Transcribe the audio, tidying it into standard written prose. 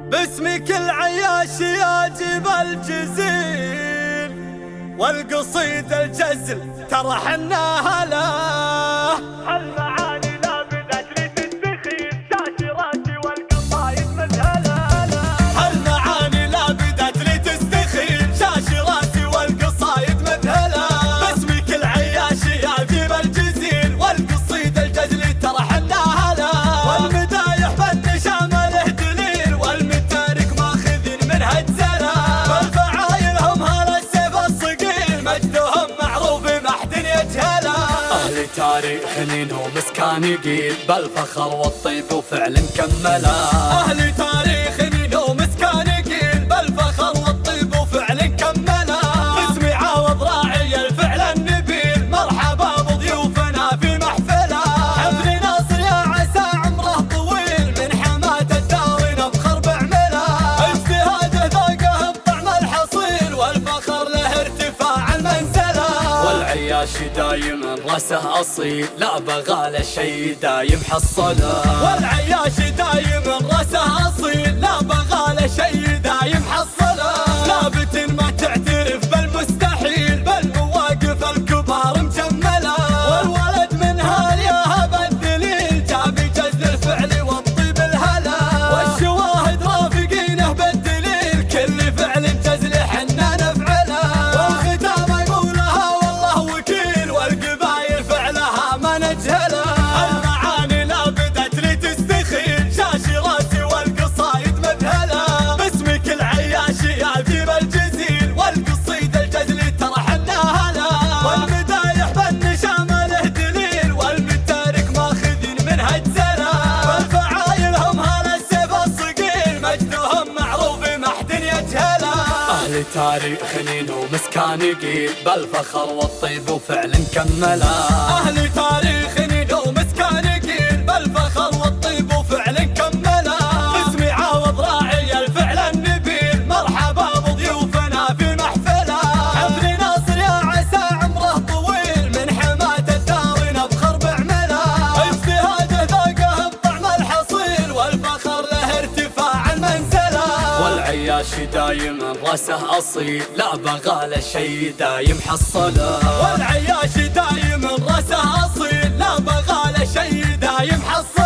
باسمك العياش يا جبل جزيل، والقصيد الجزل ترى حناها له. هالمعاني لا بدت لي تستخيل، شاشراتي والقصايد مذهلة. هالمعاني لا بدت لي تستخيل، شاشراتي والقصايد مذهلة. باسمك العياش يا جبل جزيل، والقصيد الجزل ترى حناها له. والمدايح بالنشام له دليل، والمتارك ماخذ منها الجزلة. والفعايل هم هلا السيف الصقيل، مجدهم معروف ما حد يجهله. أهل تاريخ ومسكان يقيل، بالفخر والطيب وفعل كملا. أهل تاريخ ومسكان يقيل، بالفخر والطيب وفعل كملا. باسمي عاوض راعي الفعل النبيل، مرحبا بضيوفنا في محفله. حفل ناصر يا عسى عمره طويل، من حماة الدار نفخر بعمله. اجتهاده ذاقه بطعم الحصيل، والفخر له ارتفاع المنزله. والعياش دايما راسه اصيل، لا بغى له شي دايم حصله. والعياش دايما راسه اصيل، لا بغى له شي دايم حصله. ثابت ما تعترف بالمستحيل، بالمواقف الكبار مجمله. والولد من هالياها بالدليل، جاب جزل الفعل والطيب الهلا. والشواهد رافقينه بالدليل، كل فعل جزل حنا نفعله. والختام يقولها والله وكيل، والقبايل فعلها ما نجهله. المعاني لا بدت لي تستخيل، شاشراتي والقصايد مذهله. باسمك العياش يا جبل جزيل، والقصيد الجزل ترى حناها له. والمدايح بالنشام له دليل، والمتارك ماخذ منها الجزله. والفعايل هم هلا السيف الصقيل، مجدهم معروف ما حد يجهله. أهل تاريخ ومسكان يقيل، بالفخر والطيب وفعل كملا. أهل تاريخ ومسكان يقيل، بالفخر والطيب وفعل كملا. باسمي عاوض راعي الفعل النبيل، مرحبا بضيوفنا في محفله. حفل ناصر يا عسى عمره طويل، من حماة الدار نفخر بعمله. اجتهاده ذاقه بطعم الحصيل، والفخر له ارتفاع المنزله. والعياش دايما راسه اصيل، لا بغى له شي دايم حصله. والعياش دايما راسه اصيل، لا بغى له شي دايم حصله.